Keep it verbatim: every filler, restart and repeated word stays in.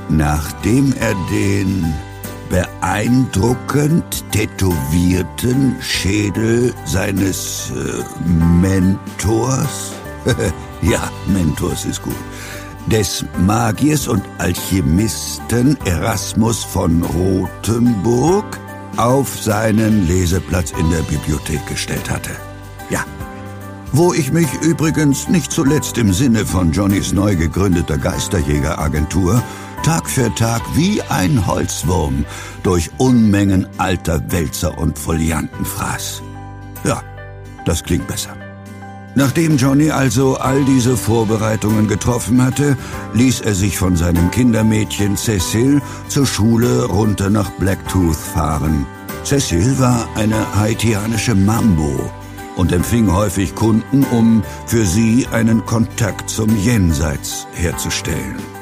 Nachdem er den beeindruckend tätowierten Schädel seines äh, Mentors, ja, Mentors ist gut, des Magiers und Alchemisten Erasmus von Rothenburg auf seinen Leseplatz in der Bibliothek gestellt hatte. Ja, wo ich mich übrigens nicht zuletzt im Sinne von Johnnys neu gegründeter Geisterjägeragentur Tag für Tag wie ein Holzwurm durch Unmengen alter Wälzer und Folianten fraß. Ja, das klingt besser. Nachdem Johnny also all diese Vorbereitungen getroffen hatte, ließ er sich von seinem Kindermädchen Cecil zur Schule runter nach Blacktooth fahren. Cecil war eine haitianische Mambo und empfing häufig Kunden, um für sie einen Kontakt zum Jenseits herzustellen.